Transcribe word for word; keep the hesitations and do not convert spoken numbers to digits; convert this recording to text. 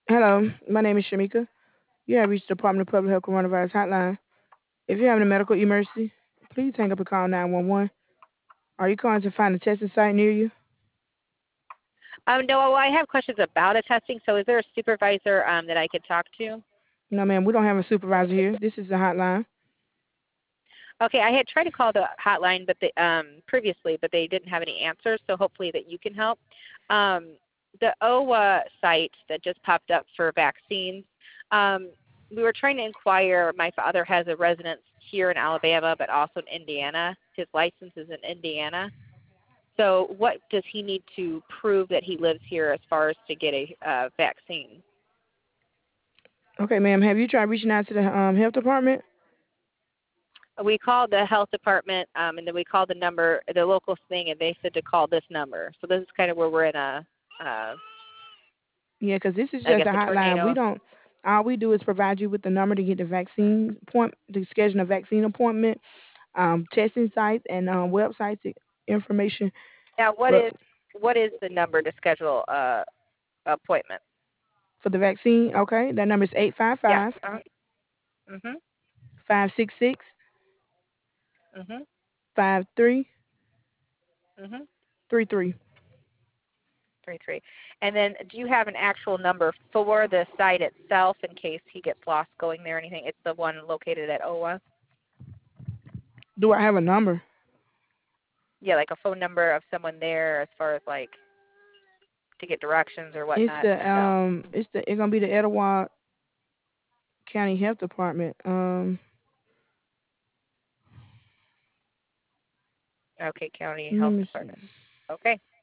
Hello, my name is Shamika. You have reached the Department of Public Health Coronavirus Hotline. If you're having a medical emergency, please hang up and call nine one one. Are you calling to find a testing site near you? Um, no, well, I have questions about a testing. So, is there a supervisor um, that I could talk to? No, ma'am, we don't have a supervisor here. This is the hotline. Okay, I had tried to call the hotline, but they, um, previously, but they didn't have any answers. So, hopefully, that you can help. Um, the O W A site that just popped up for vaccines. Um, we were trying to inquire. My father has a residence here in Alabama, but also in Indiana. His license is in Indiana. So, what does he need to prove that he lives here as far as to get a uh, vaccine? Okay, ma'am, have you tried reaching out to the um, health department? We called the health department, um, and then we called the number, the local thing, and they said to call this number. So this is kind of where we're in a, uh, Yeah, 'cause this is I just guess, a a hotline. We tornado. don't. All we do is provide you with the number to get the vaccine point, to schedule a vaccine appointment, um, testing sites, and um, websites information. Now, what But is what is the number to schedule a appointment? for the vaccine, okay, that number is eight five Yeah. five Uh, mhm. five six six Mhm. five three Mhm. three three. Three three. And then, do you have an actual number for the site itself in case he gets lost going there or anything? It's the one located at O W A. Do I have a number? Yeah, like a phone number of someone there as far as like to get directions or It's whatnot. the No. um, it's the it's gonna be the Etowah County Health Department. Um, Okay, county let health me see. department. Okay.